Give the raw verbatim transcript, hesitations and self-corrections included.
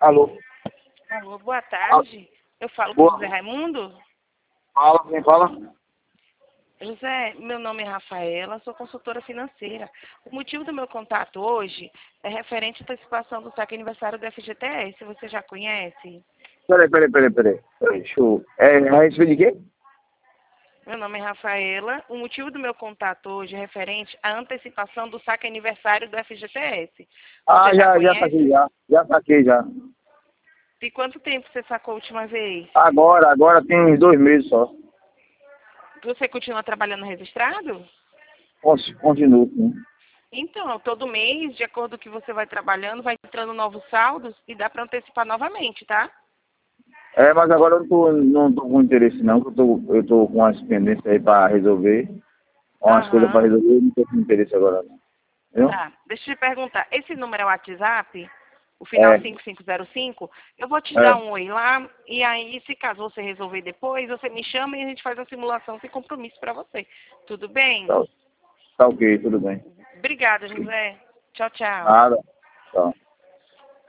Alô? Alô, boa tarde. Eu falo com o José Raimundo? Fala, quem fala? José, meu nome é Rafaela, sou consultora financeira. O motivo do meu contato hoje é referente à antecipação do saque aniversário do F G T S. Você já conhece? Peraí, peraí, peraí, peraí. Peraí, deixa eu... É a respeito de quê? Meu nome é Rafaela. O motivo do meu contato hoje é referente à antecipação do saque aniversário do F G T S. Ah, Você já já, já conhece? saquei, já. Já saquei, já. E quanto tempo você sacou a última vez? Agora, agora tem uns dois meses só. Você continua trabalhando registrado? Con- Continuo, sim. Então, todo mês, de acordo com o que você vai trabalhando, vai entrando novos saldos e dá para antecipar novamente, tá? É, mas agora eu não tô, não tô com interesse não, que eu tô, eu tô com umas pendências aí pra resolver. Umas coisas pra Aham. resolver, eu não tô com interesse agora não. Entendeu? Tá. Deixa eu te perguntar, esse número é o WhatsApp? O final É, cinco cinco zero cinco? Eu vou te dar é. um oi lá e aí, se caso você resolver depois, você me chama e a gente faz a simulação sem compromisso para você. Tudo bem? Tá, tá ok, tudo bem. Obrigada, José. Tchau, tchau. Nada. Tchau.